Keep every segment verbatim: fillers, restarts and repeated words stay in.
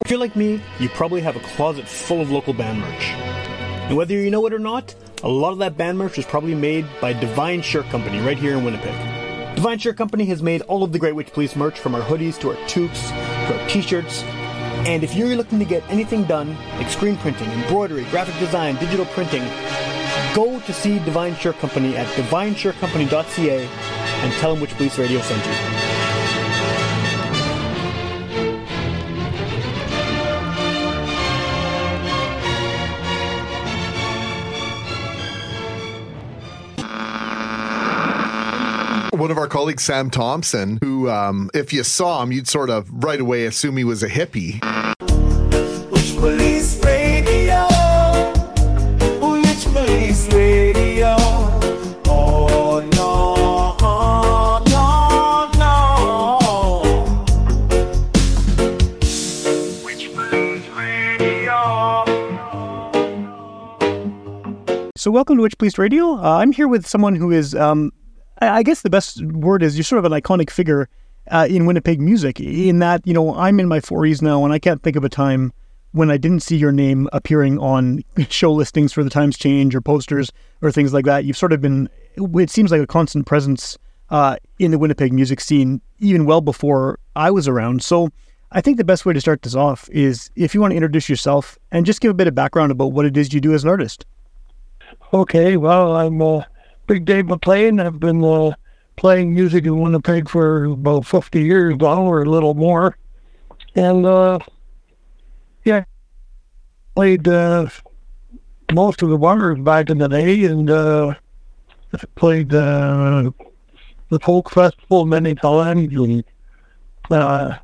If you're like me, you probably have a closet full of local band merch. And whether you know it or not, a lot of that band merch was probably made by Divine Shirt Company right here in Winnipeg. Divine Shirt Company has made all of the Great Witch Police merch, from our hoodies to our toques to our t-shirts. And if you're looking to get anything done, like screen printing, embroidery, graphic design, digital printing, go to see Divine Shirt Company at divine shirt company dot c a and tell them Witch Police Radio sent you. One of our colleagues, Sam Thompson, who, um, if you saw him, you'd sort of right away assume he was a hippie. Witch Police Radio, Witch Police Radio. Oh no, no, no. Witch Police Radio. So welcome to Witch Police Radio. Uh, I'm here with someone who is... Um, I guess the best word is you're sort of an iconic figure uh, in Winnipeg music, in that, you know, I'm in my forties now and I can't think of a time when I didn't see your name appearing on show listings for the Times Change or posters or things like that. You've sort of been, it seems like a constant presence uh, in the Winnipeg music scene, even well before I was around. So I think the best way to start this off is if you want to introduce yourself and just give a bit of background about what it is you do as an artist. Okay, well, I'm... Uh... Big Dave McLean. I've been uh, playing music in Winnipeg for about fifty years now, or a little more. And, uh, yeah, played uh, most of the bars back in the day, and uh, played uh, the folk festival many times. And, uh,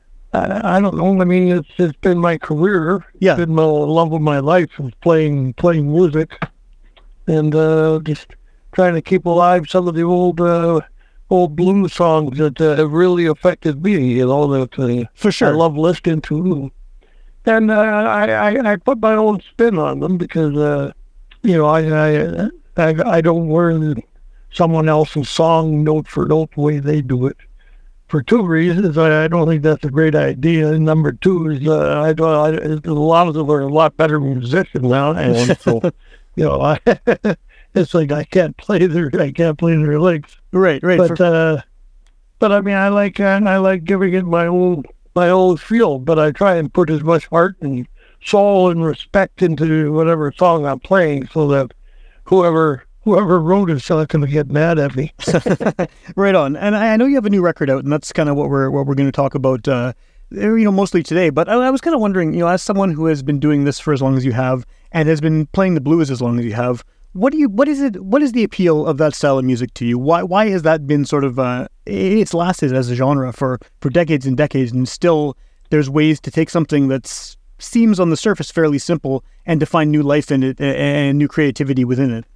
I, I don't know, I mean, it's, it's been my career. Yeah. It's been the love of my life, of playing, playing music. And uh, just... trying to keep alive some of the old uh, old blues songs that uh, have really affected me, you know, that uh, For sure. I love listening to. And uh, I, I, I put my own spin on them because, uh, you know, I, I, I, I don't learn someone else's song note for note the way they do it. For two reasons. I, I don't think that's a great idea. And number two is uh, I don't, I, a lot of them are a lot better musicians now. And so, you know, I... It's like I can't play their I can't play their licks. Right, right. But For... uh, but I mean I like uh, I like giving it my own my own feel. But I try and put as much heart and soul and respect into whatever song I'm playing, so that whoever whoever wrote it's not going to get mad at me. Right on. And I, I know you have a new record out, and that's kind of what we're what we're going to talk about. Uh, you know, mostly today. But I, I was kind of wondering, you know, as someone who has been doing this for as long as you have, and has been playing the blues as long as you have. What do you? What is it? What is the appeal of that style of music to you? Why? Why has that been sort of? Uh, it's lasted as a genre for, for decades and decades, and still there's ways to take something that seems on the surface fairly simple and to find new life in it and new creativity within it.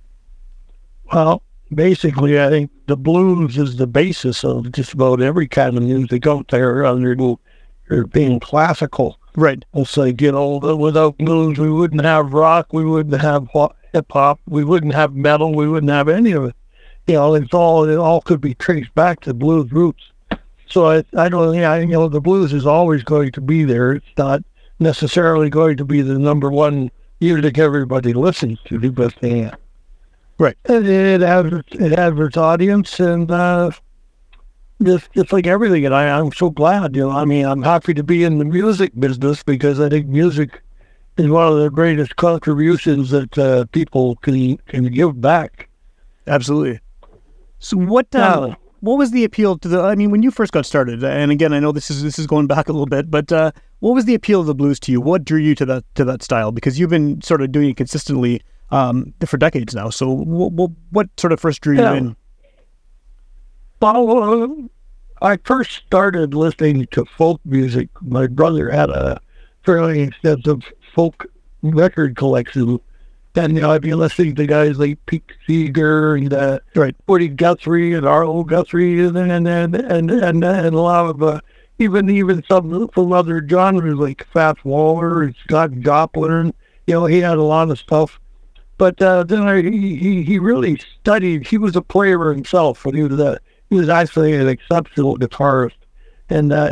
Well, basically, I think the blues is the basis of just about every kind of music out there, other than being classical. Right. It's like, you know, without blues, we wouldn't have rock, we wouldn't have hip-hop, we wouldn't have metal, we wouldn't have any of it. You know, it's all, it all could be traced back to blues roots. So I, I don't, yeah, you know, the blues is always going to be there. It's not necessarily going to be the number one music everybody listens to, but yeah. Right. It, it has, it has its audience, and uh, just, just like everything, and I, I'm so glad, you know, I mean, I'm happy to be in the music business because I think music is one of the greatest contributions that uh, people can can give back. Absolutely. So what um, uh, what was the appeal to the? I mean, when you first got started, and again, I know this is this is going back a little bit, but uh, what was the appeal of the blues to you? What drew you to that to that style? Because you've been sort of doing it consistently um, for decades now. So what, what what sort of first drew yeah. you in? Well, uh, I first started listening to folk music. My brother had a fairly extensive folk record collection. And, you know, I'd be listening to guys like Pete Seeger and uh, right. Woody Guthrie and Arlo Guthrie and and and and, and, and a lot of uh, even even some from other genres like Fats Waller and Scott Joplin. You know, he had a lot of stuff. But uh, then I, he he really studied. He was a player himself, and he was a, he was actually an exceptional guitarist. And uh,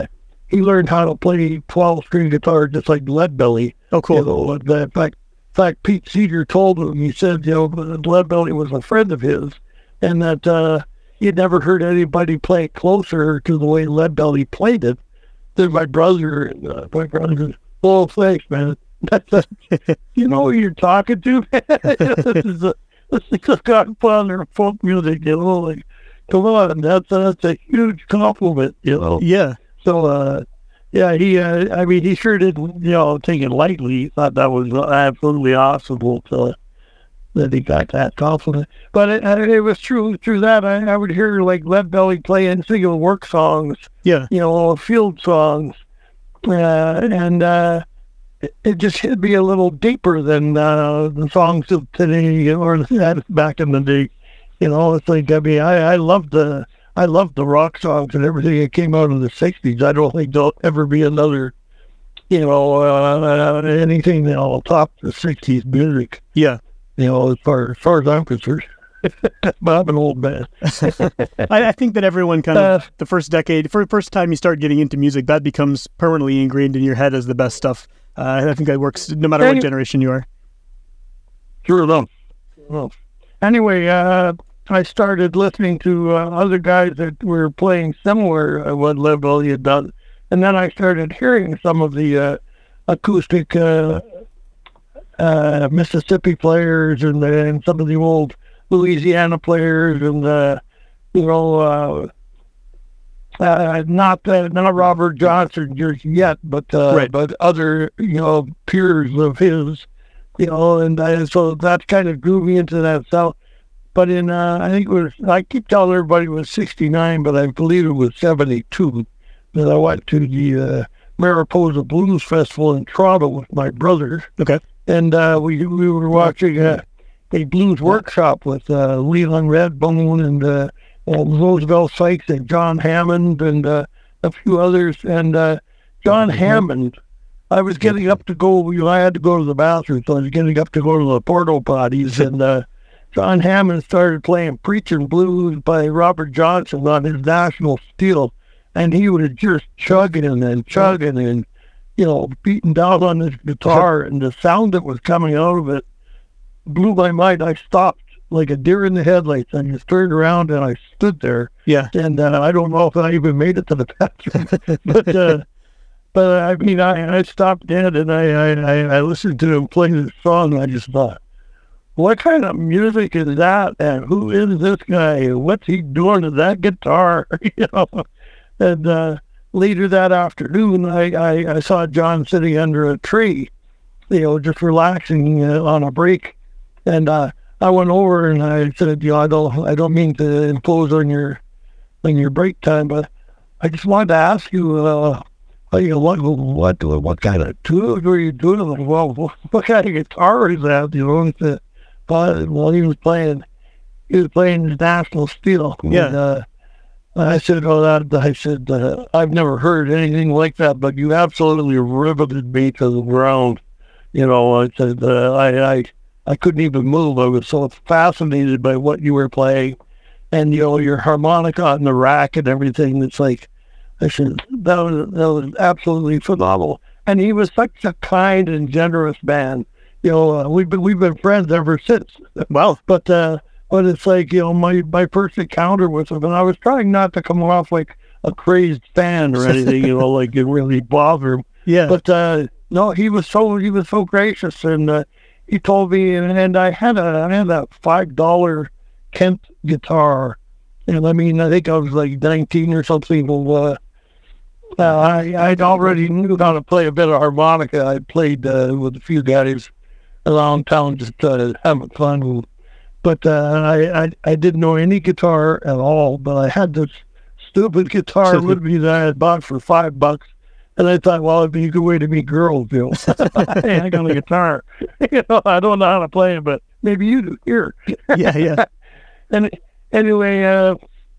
he learned how to play twelve-string guitar just like Leadbelly. Oh, cool. You know, and, uh, in fact, in fact, Pete Seeger told him, he said, you know, Leadbelly was a friend of his, and that uh, he'd never heard anybody play it closer to the way Leadbelly played it than my brother. And uh, my brother goes, "Oh, thanks, man." That's a, you know who you're talking to? This is a this is a godfather of folk music, you know. Like, come on, that's that's a huge compliment, you know. Yeah. So, uh, yeah, he, uh, I mean, he sure didn't, you know, take it lightly. He thought that was absolutely awesome to, that he got that compliment. But it, it was true, through that, I, I would hear, like, Leadbelly play and sing of work songs, Yeah. you know, field songs. Uh, and uh, it, it just hit me a little deeper than uh, the songs of today or back in the day. You know, it's like, I mean, I, I love the... I love the rock songs and everything that came out in the sixties. I don't think there'll ever be another, you know, uh, anything that'll top the sixties music, Yeah. you know, as far as, far as I'm concerned. But I'm an old man. I, I think that everyone kind of, Uh, the first decade, for the first time you start getting into music, that becomes permanently ingrained in your head as the best stuff. Uh, I think that works no matter what Any- generation you are. Sure enough. Sure enough. Anyway, uh, I started listening to uh, other guys that were playing similar uh, what Leadbelly had done, and then I started hearing some of the uh, acoustic uh, uh, Mississippi players and, and some of the old Louisiana players, and uh, you know, uh, uh, not uh, not Robert Johnson just yet, but uh, Right. but other, you know, peers of his, you know, and uh, so that kind of drew me into that sound. But in, uh, I think it was, I keep telling everybody it was sixty-nine, but I believe it was seventy-two, that I went to the uh, Mariposa Blues Festival in Toronto with my brother. Okay. And uh, we we were watching a, a blues workshop with uh, Leon Redbone and, uh, and Roosevelt Sykes and John Hammond and uh, a few others. And uh, John Hammond, I was getting up to go, you know, I had to go to the bathroom, so I was getting up to go to the porta potties, and uh, John Hammond started playing Preaching Blues by Robert Johnson on his National Steel, and he was just chugging and chugging and, you know, beating down on his guitar, and the sound that was coming out of it blew my mind. I stopped like a deer in the headlights, and just turned around and I stood there, Yeah. and uh, I don't know if I even made it to the bathroom, but uh, but I mean, I, I stopped dead, and I, I, I, I listened to him play this song, and I just thought, what kind of music is that? And who is this guy? What's he doing to that guitar? You know. And uh, later that afternoon, I, I, I saw John sitting under a tree, you know, just relaxing uh, on a break. And uh, I went over and I said, you know, I don't, I don't mean to impose on your, on your break time, but I just wanted to ask you, uh, you know, what, what, what kind of tune were you doing? Well, what kind of guitar is that? You know, it's a, But well, he was playing, he was playing the National Steel. Yeah. And, uh, I said, "Oh, that." I said, uh, "I've never heard anything like that, but you absolutely riveted me to the ground." You know, I said, uh, "I, I, I couldn't even move. I was so fascinated by what you were playing, and you know, your harmonica on the rack and everything. It's like," I said, "that was that was absolutely phenomenal." And he was such a kind and generous man. You know, uh, we've been we've been friends ever since. Wow. But uh, but it's like, you know, my my first encounter with him, and I was trying not to come off like a crazed fan or anything, you know, like it really bothered him. Yeah. But uh, no, he was so he was so gracious, and uh, he told me, and, and I had a I had a five dollar Kent guitar, and I mean, I think I was like nineteen or something. Well, uh, uh, I I'd already knew how to play a bit of harmonica. I played uh, with a few guys around town, just uh, having fun. But uh, I, I I didn't know any guitar at all. But I had this stupid guitar with me that I had bought for five bucks, and I thought, well, it'd be a good way to meet girls, you know. Hey, I got a guitar. You know, I don't know how to play it, but maybe you do. Here. Yeah, yeah. And anyway, uh,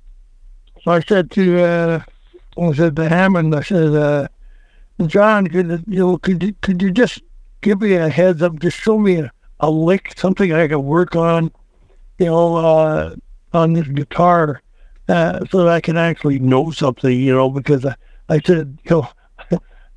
so I said to uh, I said to Hammond, I said, uh, John, could you know, could you, could you just give me a heads up, just show me a, a lick, something I can work on, you know, uh, on this guitar, uh, so that I can actually know something, you know, because I, I said, you know,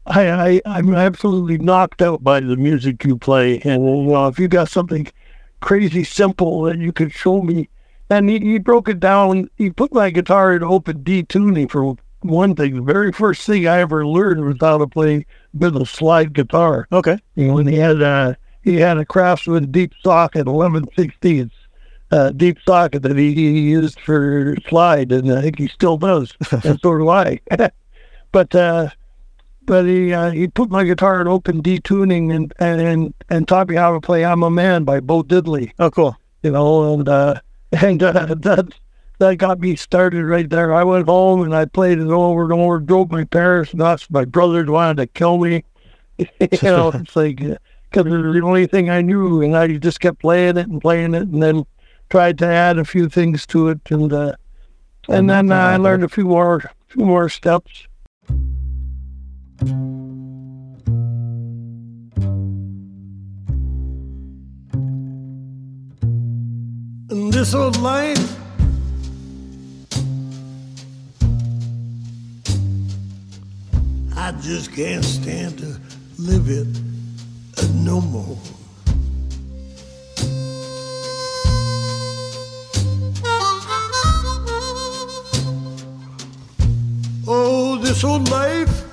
I, I, I'm absolutely knocked out by the music you play. And, you know, if you got something crazy simple that you could show me. And he, he broke it down. He put my guitar in open D tuning for one thing. The very first thing I ever learned was how to play a bit of slide guitar. Okay. You know, and he had a, he had a Craftsman deep socket, eleven sixteenths. Uh, deep socket that he, he used for slide, and I think he still does, and so do I. but uh, but he uh, he put my guitar in open D tuning and, and and taught me how to play "I'm a Man" by Bo Diddley. Oh, cool. You know, and uh, and uh, that that got me started right there. I went home and I played it over and over, drove my parents nuts. My brothers wanted to kill me. you know, it's like because it was the only thing I knew, and I just kept playing it and playing it, and then tried to add a few things to it, and uh, and then uh, I learned a few more few more steps. In this old life, I just can't stand to live it uh, no more. Oh, this old life,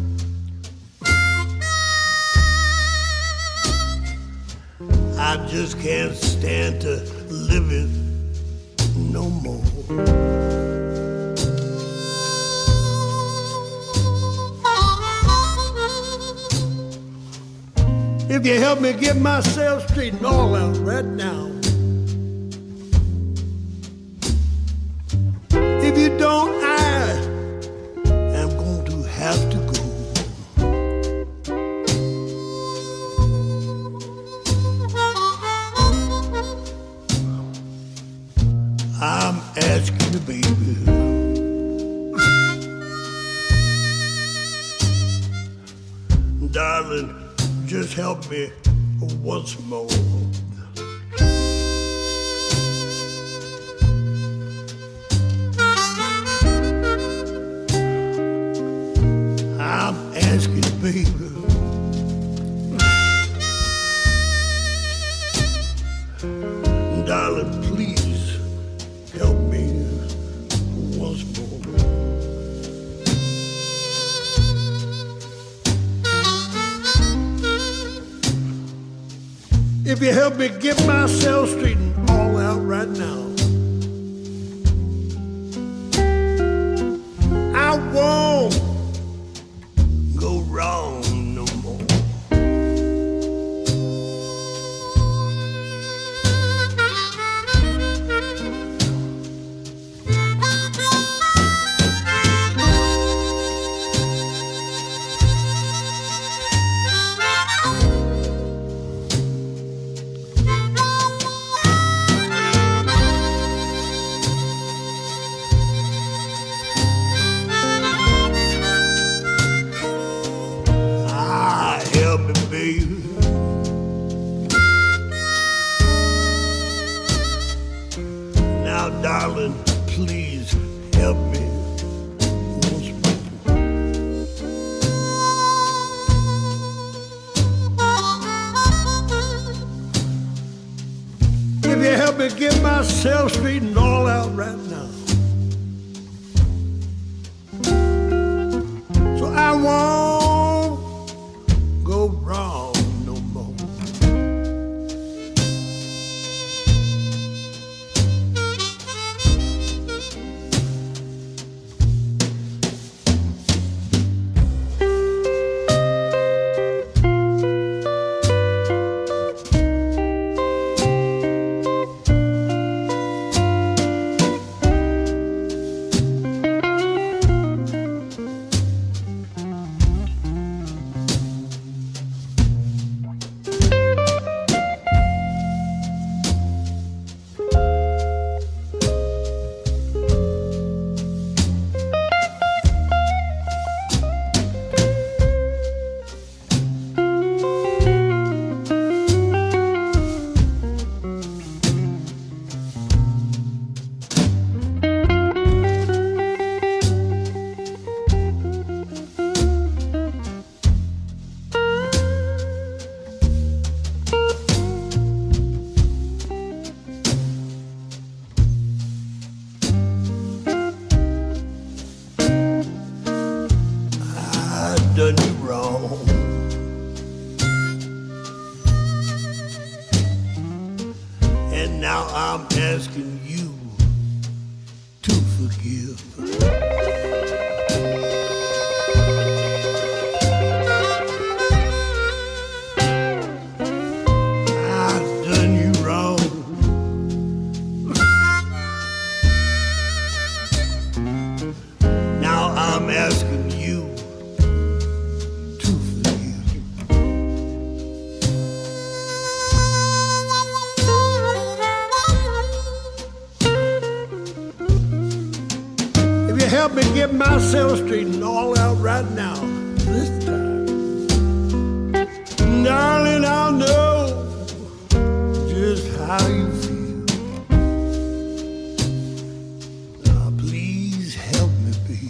I just can't stand to live it no more. If you help me get myself straightened all out right now. If you don't, I am going to have to go. I'm asking you, baby, darling, just help me once more. I'm asking you, baby, darling, please help me once more. If you help me get myself straightened all out right now, I won't go wrong no more. Ah, help me, baby. Now, darling, please help me once more. If you help me get myself straightened all out right now, so I won't go wrong no more. done you wrong. And now I'm asking you to forgive. I've done you wrong. Now I'm asking you to forgive. If you help me get myself straightened all out right now, this time, darling, I'll know just how you feel. Now, please help me be.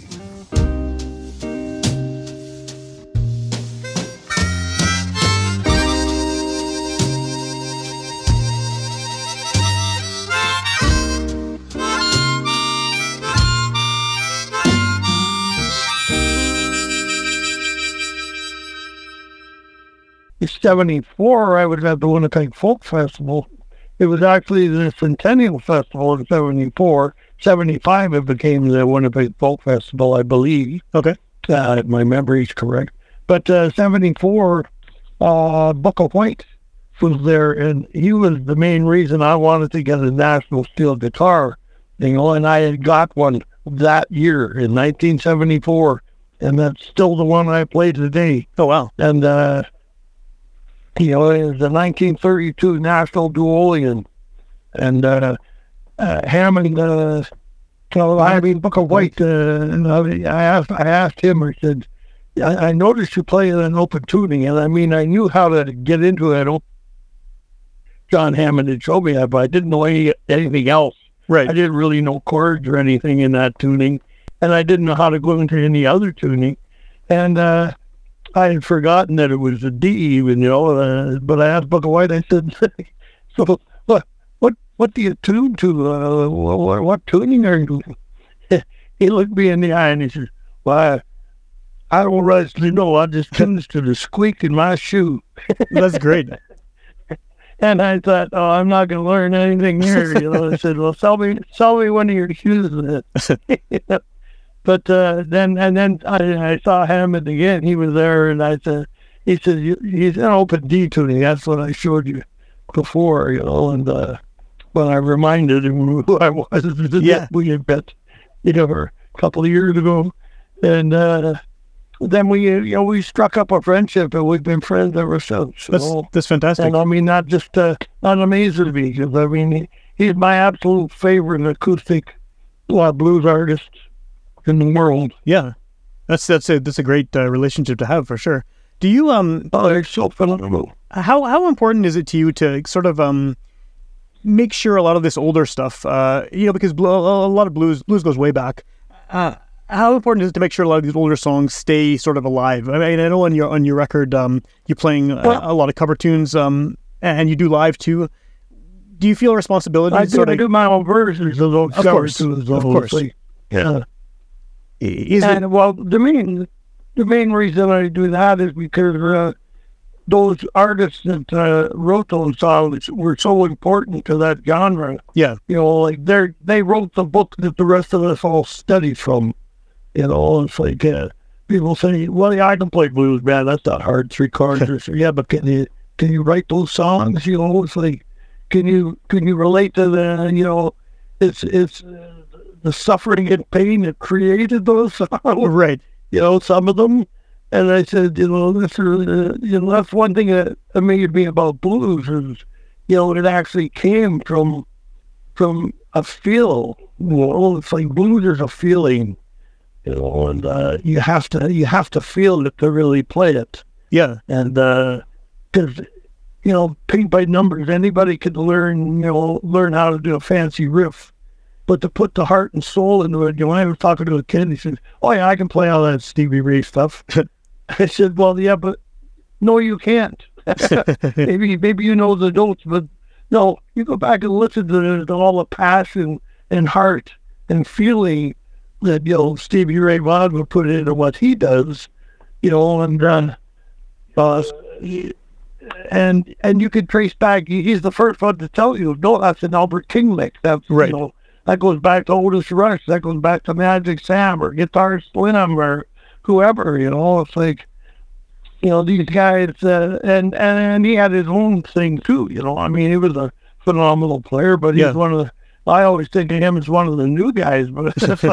In seventy-four, I was at the Winnipeg Folk Festival. It was actually the Centennial Festival in seventy-four. seventy-five, it became the Winnipeg Folk Festival, I believe. Okay. Uh, if my memory's correct. But uh, seventy-four, uh, Bucka White was there, and he was the main reason I wanted to get a National Steel guitar. You know, and I had got one that year in nineteen seventy-four, and that's still the one I play today. Oh, wow. And, uh, you know, it was the nineteen thirty-two National Duolian. And uh, uh, Hammond, uh, so I mean, Bucka White, uh, and I asked, I asked him, I said, I, I noticed you play an open tuning, and I mean, I knew how to get into it. John Hammond had showed me that, but I didn't know any, anything else. Right. I didn't really know chords or anything in that tuning, and I didn't know how to go into any other tuning. And uh, I had forgotten that it was a D even, you know, uh, but I asked Bucka White, I said, so what, what, what do you tune to? Uh, what, what tuning are you doing? He looked me in the eye and he said, well, I, I don't really know. I just tunes to the squeak in my shoe. That's great. And I thought, oh, I'm not going to learn anything here. You know, I said, well, sell me, sell me one of your shoes. You know? But uh, then, and then I, I saw Hammond again. He was there, and I said, he said, he's an open D tuning. That's what I showed you before, you know. And uh, when I reminded him who I was, Yeah. we had met, you know, a couple of years ago, and uh, then we, you know, we struck up a friendship, and we've been friends ever since. That's, you know? that's fantastic. And I mean, not just uh, not amazing me, because I mean, he, he's my absolute favorite acoustic uh, blues artist in the world. Yeah. That's that's a that's a great uh, relationship to have for sure. Do you um Oh, they're so phenomenal. how how important is it to you to sort of um make sure a lot of this older stuff, uh you know, because bl- a lot of blues blues goes way back. Uh, how important is it to make sure a lot of these older songs stay sort of alive? I mean, I know on your on your record, um, you're playing a, Well- a lot of cover tunes, um, and you do live too. Do you feel a responsibility? I to do, sort I of, do my own versions of those Of cover course, tunes, of course. obviously. Yeah. is it, And well, the main the main reason I do that is because uh, those artists that uh, wrote those songs were so important to that genre. yeah, You know, like they they wrote the book that the rest of us all studied from. You know, it's like uh, people say, "Well, yeah, I can play blues, man. That's not hard, three chords." Or so, yeah, but can you can you write those songs? You know, it's like, can you can you relate to the you know, it's it's uh, the suffering and pain that created those songs. right. You know, some of them. And I said, you know, that's, uh, you know, that's one thing that amazed me about blues is, you know, it actually came from from a feel. You know, it's like blues is a feeling, you know, and uh, you have to you have to feel it to really play it. Yeah, And because you know, paint by numbers, anybody could learn, you know, learn how to do a fancy riff. But to put the heart and soul into it, you know, when I was talking to a kid, he said, "Oh yeah, I can play all that Stevie Ray stuff." I said, "Well, yeah, but no, you can't. maybe, maybe you know the notes, but no, you go back and listen to, the, to all the passion and heart and feeling that you know Stevie Ray Vaughan would put into what he does. you know, and uh, uh, and and you can trace back. He's the first one to tell you, no, that's an Albert King lick. That's Right. you know, that goes back to Otis Rush. That goes back to Magic Sam or Guitar Slim or whoever. You know, it's like, you know, these guys, uh, and, and and he had his own thing too. You know, I mean, he was a phenomenal player, but he's Yeah. one of the. I always think of him as one of the new guys, but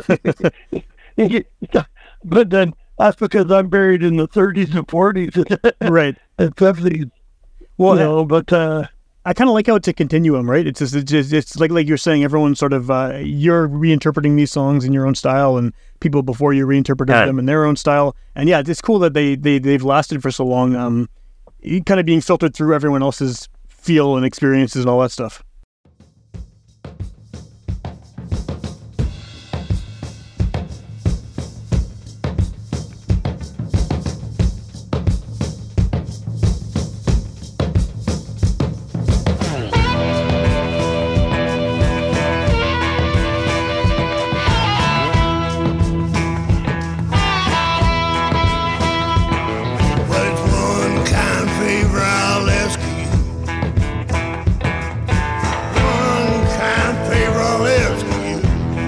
but then that's because I'm buried in the thirties and forties Right. and fifties. Well, You know, but uh, I kind of like how it's a continuum, right? It's just, it's, just, it's like like you're saying, everyone sort of uh, you're reinterpreting these songs in your own style, and people before you reinterpreted Yeah. them in their own style. And yeah, it's cool that they they they've lasted for so long. Um, kind of being filtered through everyone else's feel and experiences and all that stuff. But it's one kind favor I'll ask you. One kind favor I'll ask you.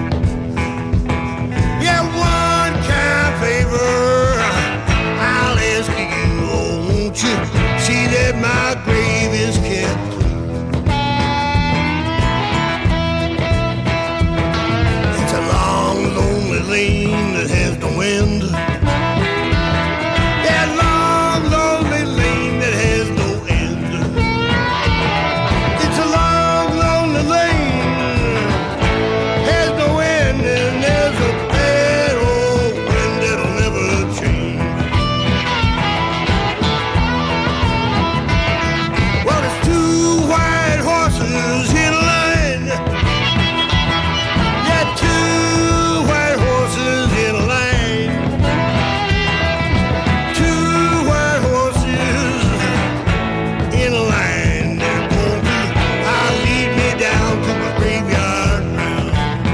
Yeah, one kind favor I'll ask you. Oh, won't you see that my grave is kept clean? It's a long, lonely lane that has no end. That long, lonely lane that has no end. It's a long, lonely lane, has no end, and there's a bad old wind that'll never change. Well, there's two white horses in a line. Yeah, two white horses in a line. Two white horses in a line. They're going to uh, lead me down to my graveyard ground.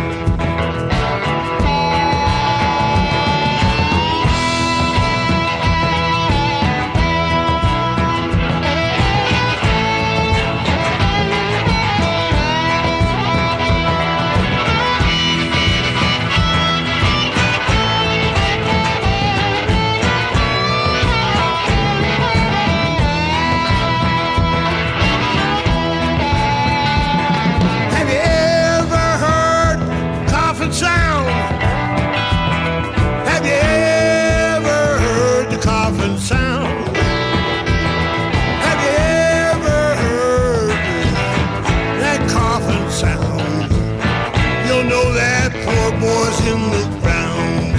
Have you ever heard coffin sound? Have you ever heard the coffin sound? Have you ever heard that coffin sound? You'll know that poor boy's in the ground.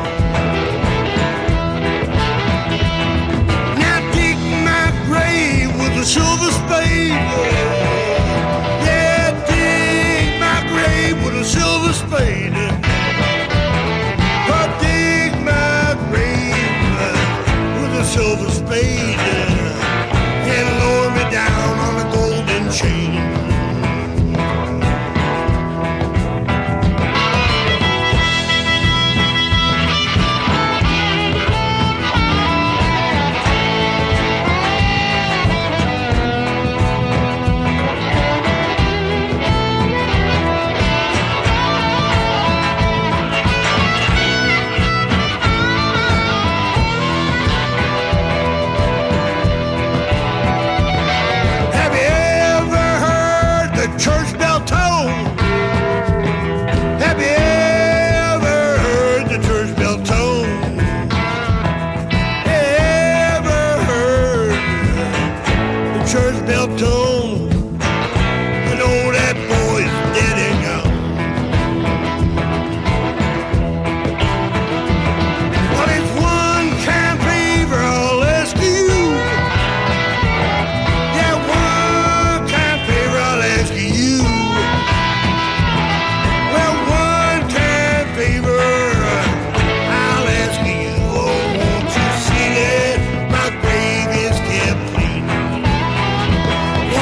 Now dig my grave with a silver spade. Yeah, dig my grave with a silver spade. Oh, dig my grave with a silver spade and lower me down on a golden chain. Have you ever heard the church bell tone? Have you ever heard the church bell tone? Ever heard the church bell tone? You know that boy's dead and gone. Well, it's one kind favor I'll ask you. Yeah, one kind favor I'll ask you. Well, one kind favor I'll ask you. Oh, won't you see that my grave is kept clean?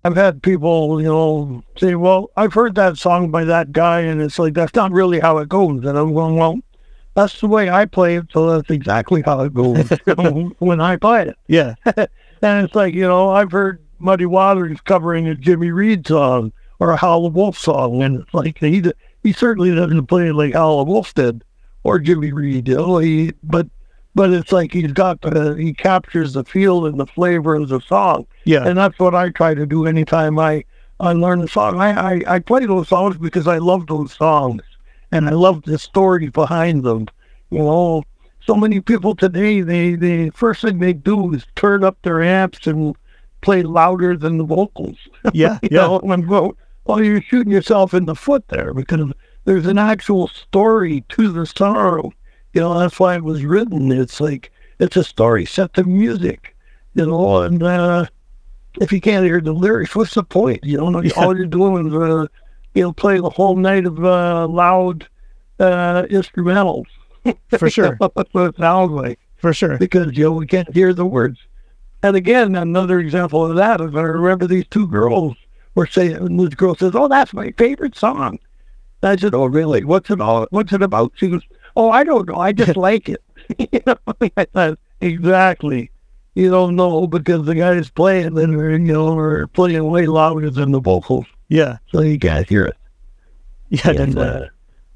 I've had people, you know, say, well, I've heard that song by that guy, and it's like, that's not really how it goes. And I'm going, well, that's the way I play it, so that's exactly how it goes you know, when I play it. Yeah. And it's like, you know, I've heard Muddy Waters covering a Jimmy Reed song or a Howlin' Wolf song, and it's like, he he certainly doesn't play it like Howlin' Wolf did or Jimmy Reed, you know, he, but But it's like he's got the, he captures the feel and the flavor of the song. Yeah. And that's what I try to do anytime I, I learn a song. I, I, I play those songs because I love those songs. And I love the story behind them. You know, so many people today, they, they first thing they do is turn up their amps and play louder than the vocals. Yeah, you yeah. know, and I'm going, well, you're shooting yourself in the foot there because there's an actual story to the song. You know, that's why it was written. It's like, it's a story set to music, you know, and uh, if you can't hear the lyrics, what's the point? You know, Yeah. all you're doing is, uh, you know, playing a whole night of uh, loud uh, instrumentals. For sure. That's what it sounds like, For sure. because, you know, we can't hear the words. And again, another example of that is I remember these two girls were saying, and this girl says, oh, that's my favorite song. And I said, oh, really? What's it all, what's it about? She goes, oh, I don't know. I just like it. You know, I thought, exactly. You don't know because the guys playing and are, you know, are playing way louder than the vocals, Yeah. so you can't hear it. Yeah, And, definitely. uh,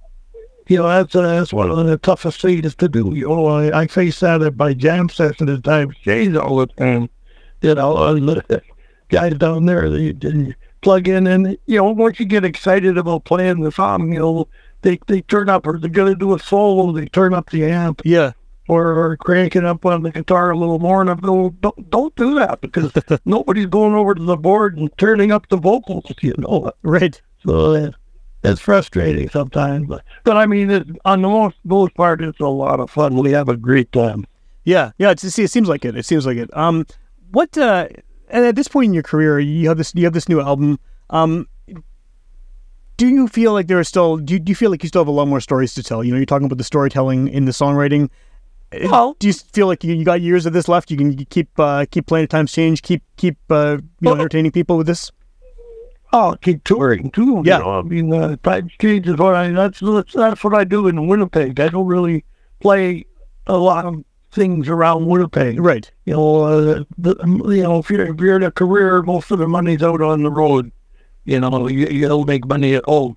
you know, that's uh, that's one of the toughest things to do. You know, I, I face that at my jam session at times, change all the time. You know, and the guys down there, they, they plug in, and you know, once you get excited about playing the song, you know, they they turn up, or they're gonna do a solo, they turn up the amp, Yeah. or, or crank it up on the guitar a little more. And I'm going, don't don't do that because nobody's going over to the board and turning up the vocals. You know, Right. so uh, it's frustrating sometimes, but, but I mean, it, on the most, most part, it's a lot of fun. We have a great time. Yeah. Yeah. It's, it seems like it. It seems like it. Um, what, uh, and at this point in your career, you have this, you have this new album. Um, do you feel like there are still, do you, do you feel like you still have a lot more stories to tell? You know, you're talking about the storytelling in the songwriting. Well- do you feel like you, you got years of this left? You can keep, uh, keep playing at times change, keep, keep, uh, you know, Well- entertaining people with this? Oh, keep touring too. Yeah. You know? I mean, uh, times change is what I, that's, that's, that's what I do in Winnipeg. I don't really play a lot of things around Winnipeg. Right. You know, uh, the, you know, if you're, if you're in a career, most of the money's out on the road. You know, you, you'll make money at home.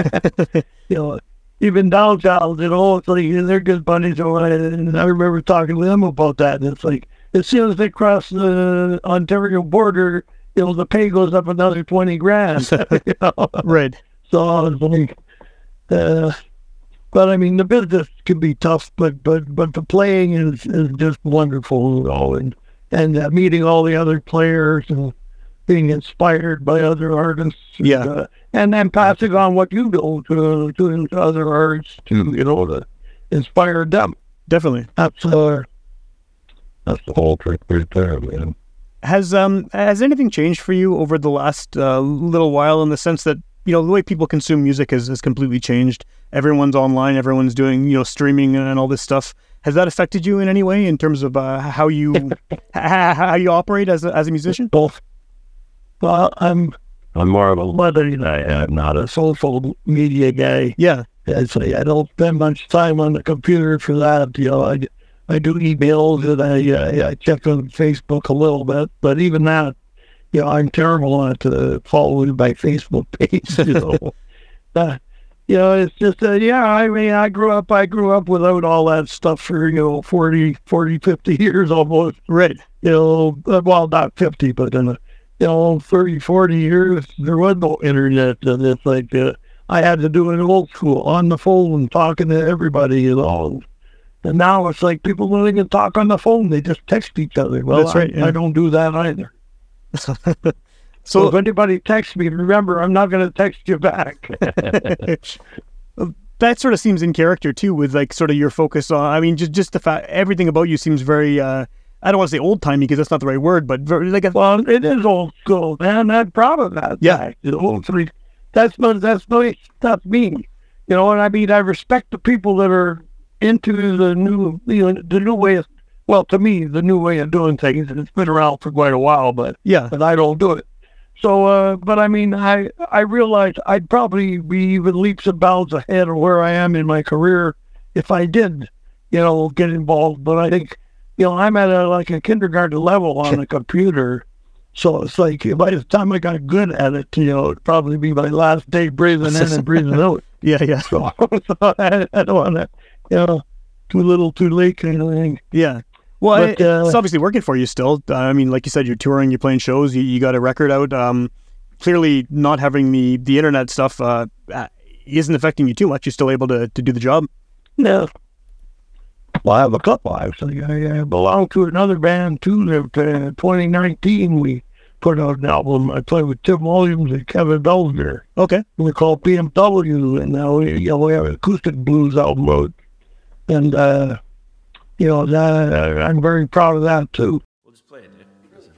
You know, even downtown, you know, it's like they're good buddies. So I, and I remember talking to them about that. And it's like, as soon as they cross the Ontario border, you know, the pay goes up another twenty grand. You know? Right. So I was like, uh, but I mean, the business can be tough, but but but the playing is, is just wonderful, you know, and and uh, meeting all the other players and being inspired by other artists, and, Yeah. uh, and then passing on what you do to to other artists too, you know, to inspire them. Definitely. That's uh, that's the whole trick right there, man. Has um has anything changed for you over the last uh, little while in the sense that, you know, the way people consume music has, has completely changed? Everyone's online, everyone's doing, you know, streaming and all this stuff. Has that affected you in any way in terms of uh, how you how, how you operate as a, as a musician? Both. Well, I'm I'm more of a leather guy. I'm not a social media guy. Yeah. I'd say I don't spend much time on the computer for that. You know, I, I do emails and I, I I check on Facebook a little bit, but even that, you know, I'm terrible at uh, following my Facebook page. You know, uh, you know, it's just uh, yeah. I mean, I grew up. I grew up without all that stuff for you know forty, forty, fifty years almost. Right. You know, uh, well, not fifty, but in a, you know, thirty, forty years, there was no internet, and it's like. Uh, I had to do it old school, on the phone, talking to everybody, you know. And now it's like people don't even talk on the phone; they just text each other. Well, That's right, I, yeah. I don't do that either. So, So if anybody texts me, remember, I'm not going to text you back. that sort of seems in character too, with like sort of your focus on. I mean, just just the fact everything about you seems very. Uh, I don't want to say old timey because that's not the right word, but very, like a, Well, it is old school, man. I'm proud of that. Yeah. fact. The old three. That's not, that's not, that's me. You know, and I mean, I respect the people that are into the new, you know, the new way of, well, to me, the new way of doing things, and it's been around for quite a while, but, yeah, but I don't do it. So, uh, but I mean, I I realized I'd probably be even leaps and bounds ahead of where I am in my career if I did, you know, get involved. But I think, you know, I'm at a like a kindergarten level on a computer. So it's like by the time I got good at it, you know, it'd probably be my last day breathing in and breathing out. Yeah, yeah. So, so I, I don't want to, you know, too little, too late kind of thing. Yeah. Well, But, it- uh, it's obviously working for you still. Uh, I mean, like you said, you're touring, you're playing shows, you, you got a record out. Um, clearly, not having the, the internet stuff uh, uh, isn't affecting you too much. You're still able to, to do the job. No. Well, I have a couple. Actually, I, I belong to another band too. That uh, twenty nineteen we put out an album. I played with Tim Williams and Kevin Belger. Okay. We're called B M W, and now we, you know, we have an acoustic blues album out. And uh, you know, that, uh, I'm very proud of that too. We'll just play it, dude.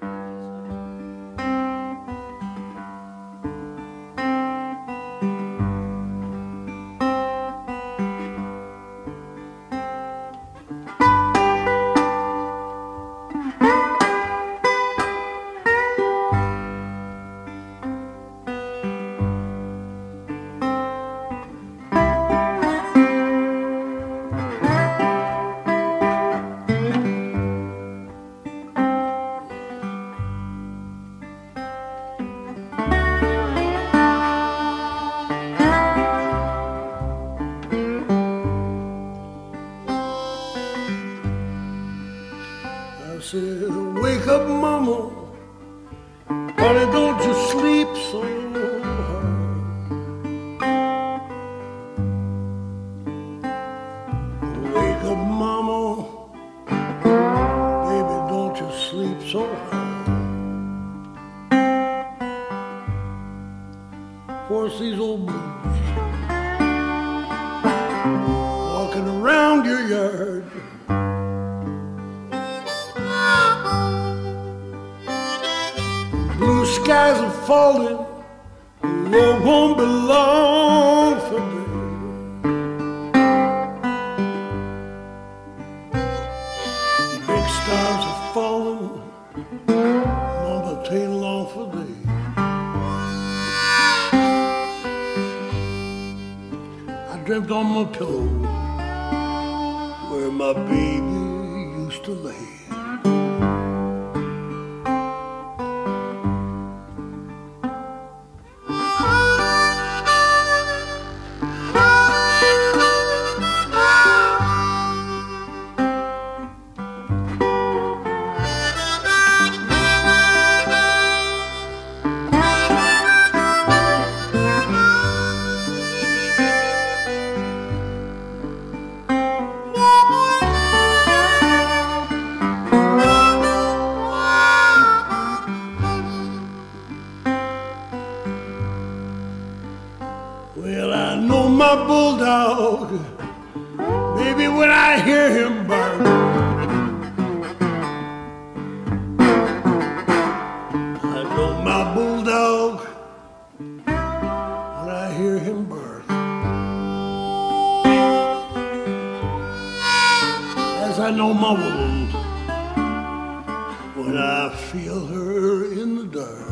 I said, wake up, mama, honey, don't you sleep so hard. Wake up, mama, baby, don't you sleep so hard. Force these old blues walking around your yard. Blue skies are falling, the Lord won't be long for me. Big stars are falling, Mama, tain't long for thee. I dreamt on my pillow where my baby used to lay. Well, I know my bulldog, baby, when I hear him bark. I know my bulldog when I hear him bark. As I know my woman when I feel her in the dark.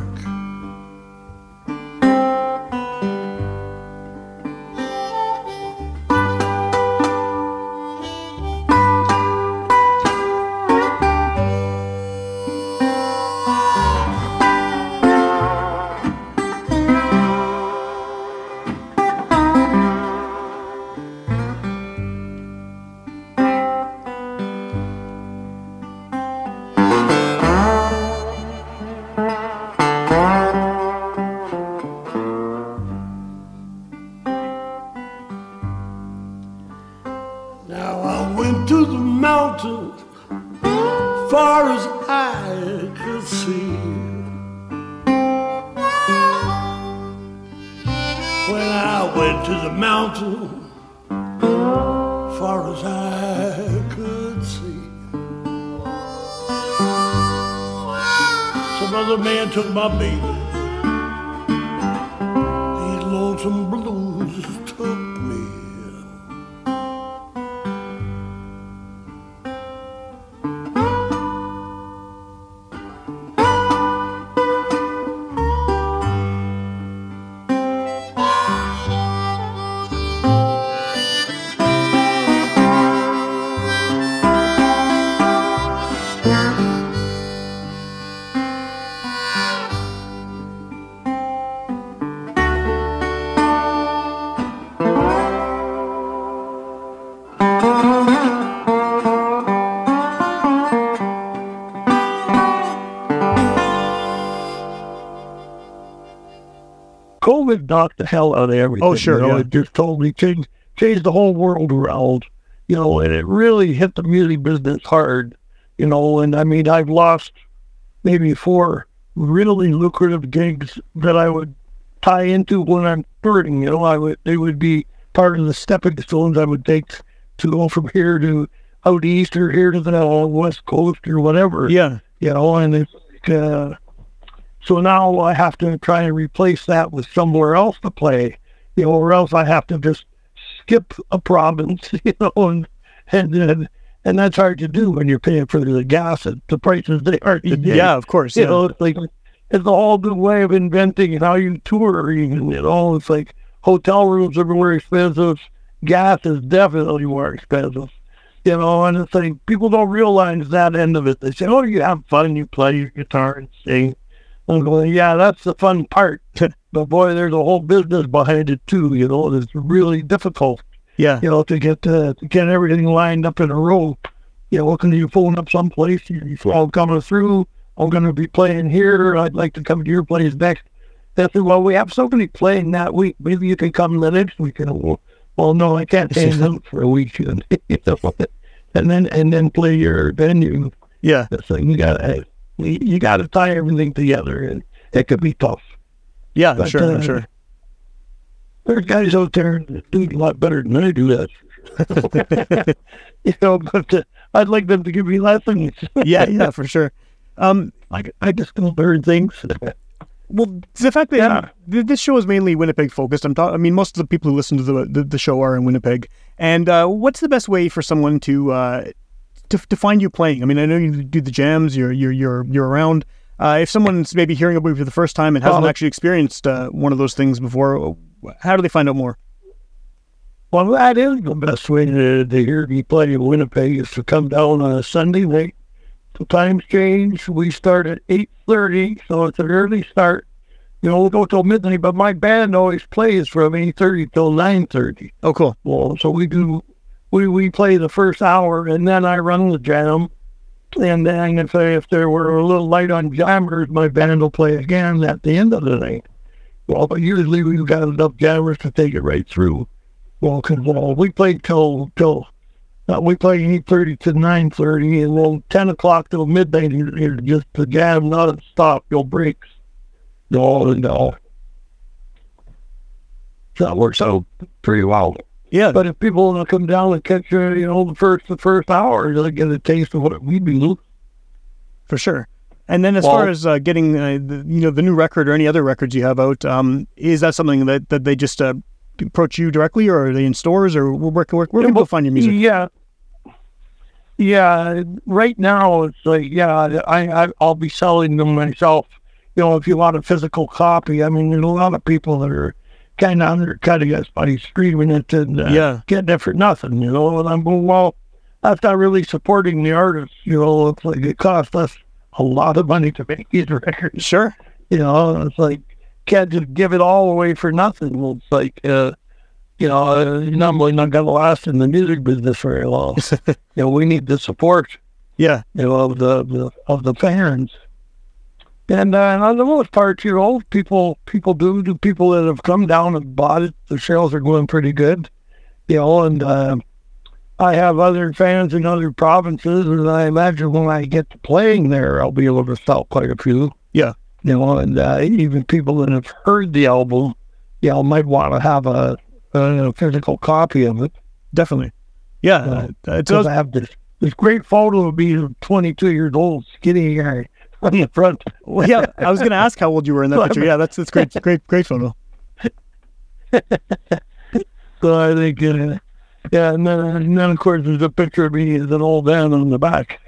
Now I went to the mountain, far as I could see. When I went to the mountain, far as I could see. Some other man took my baby. These lonesome blues took me. COVID knocked the hell out of everything. Oh, sure, You know, yeah. It just totally changed, changed the whole world around, you know, and it really hit the music business hard, you know, and I mean, I've lost maybe four really lucrative gigs that I would tie into when I'm touring, you know, I would, they would be part of the stepping stones I would take to go from here to out east or here to the west coast or whatever. Yeah. You know, and it's, uh, so now I have to try and replace that with somewhere else to play, you know, or else I have to just skip a province, you know, and and and, and that's hard to do when you're paying for the gas at the prices they are today. Yeah, of course. You Yeah. know, it's like, it's a whole new way of inventing how you tour even, you know, it's like hotel rooms are more expensive, gas is definitely more expensive, you know, and it's like, people don't realize that end of it. They say, oh, you have fun, you play your guitar and sing. I'm going, yeah, that's the fun part. But boy, there's a whole business behind it too, you know, it's really difficult, Yeah. you know, to get uh, to get everything lined up in a row. You know, can you phone up someplace, you you all coming through, I'm going to be playing here, I'd like to come to your place next. They said, well, we have somebody playing that week, maybe you can come the next week. And, well, well, no, I can't hang out for a week. You know, and then and then play your venue. Yeah. So you got to you got to tie everything together, and it could be tough. Yeah, But, sure, uh, sure. There's guys out there that do a lot better than I do that. You know, but uh, I'd like them to give me lessons. Yeah, yeah, for sure. Um, I, I just don't learn things. well, the fact that Yeah. th- this show is mainly Winnipeg focused. I'm talking. I mean, most of the people who listen to the the, the show are in Winnipeg. And uh, what's the best way for someone to uh, to to find you playing? I mean, I know you do the jams. You're you're you're you're around. Uh, if someone's maybe hearing about you for the first time and hasn't Well, actually experienced uh, one of those things before, how do they find out more? Well, that is the best way to, to hear me play in Winnipeg is to come down on a Sunday night. The times change. We start at eight thirty, so it's an early start. You know, we'll go till midnight, but my band always plays from eight thirty till nine thirty. Oh, cool. Well, so we do, we, we play the first hour, and then I run the jam. And then if, I, if there were a little light on jammers, my band will play again at the end of the night. Well, but usually we've got enough jammers to take it right through. Well, because well, we play till, till uh, we play eight thirty to nine thirty, and then ten o'clock till midnight, you're, you're just the jam non-stop, you'll break. No, no. So that works out pretty well. Yeah, But if people want to come down and catch, uh, you know, the first the first hour, they'll get a taste of what we do. for sure. And then as Well- far as uh, getting uh, the, you know the new record or any other records you have out, um, is that something that, that they just uh, approach you directly, or are they in stores, or where where, where, where can people find your music? Yeah. Yeah, right now it's like, yeah, I, I, I'll be selling them myself. You know, if you want a physical copy, I mean, there's a lot of people that are kind of undercutting us by streaming it and uh, Yeah. getting it for nothing, you know, and I'm going, well, that's not really supporting the artist, you know, it's like it costs us a lot of money to make these records, Sure. you know, it's like, can't just give it all away for nothing. Well, it's like, uh, you know, uh, you're not really not going to last in the music business very long. You know, we need the support, Yeah. you know, of the, the of the fans. And uh, on the most part, you know, people people do do people that have come down and bought it. The sales are going pretty good, you know. And uh, I have other fans in other provinces, and I imagine when I get to playing there, I'll be able to sell quite a few. Yeah. You know, and uh, even people that have heard the album, you know, might want to have a, a physical copy of it. Definitely. Yeah. Yeah. Uh, it's Because I have this this great photo of me, twenty-two years old, skinny guy on the front. well, yeah. I was going to ask how old you were in that picture. Yeah, that's that's great. Great, great photo. So I think, uh, yeah, and then, and then of course there's a picture of me as an old man on the back.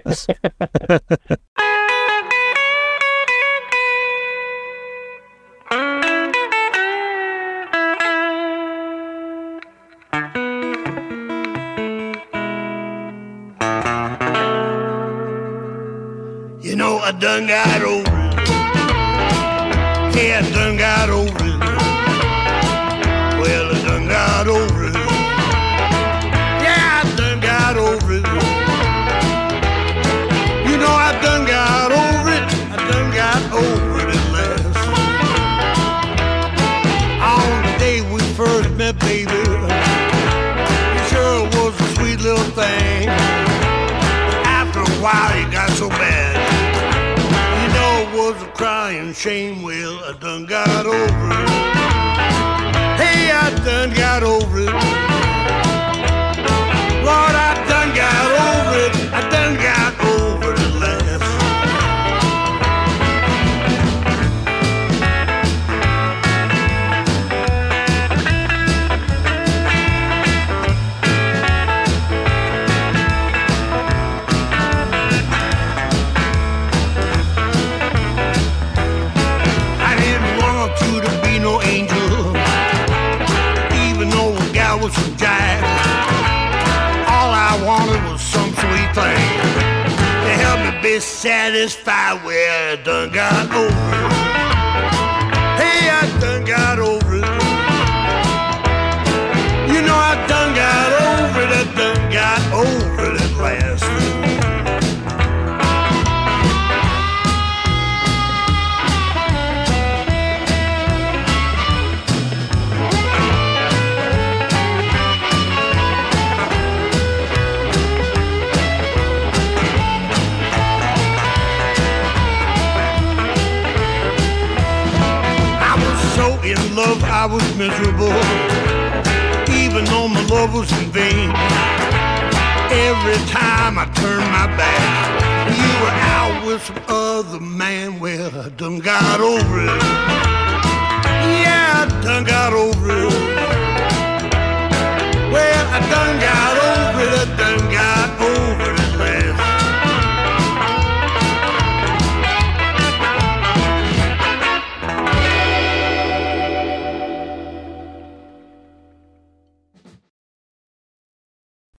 You know, I done got over it. Yeah, I done got over it. Well, I done got over it. Yeah, I done got over it. You know, I done got over it. I done got over it at last. and shame, well, I done got over it. Hey, I done got over it. Lord, I done got over it. I done got over it last. I didn't want you to be no angel, even though a gal was some jive. All I wanted was some sweet thing to help me be satisfied. Well, I done got over it. Hey, I done got over it. You know I done got over it. I done got over it at last. In love I was miserable, even though my love was in vain. Every time I turned my back, you were out with some other man. Well, I done got over it. Yeah, I done got over it. Well, I done got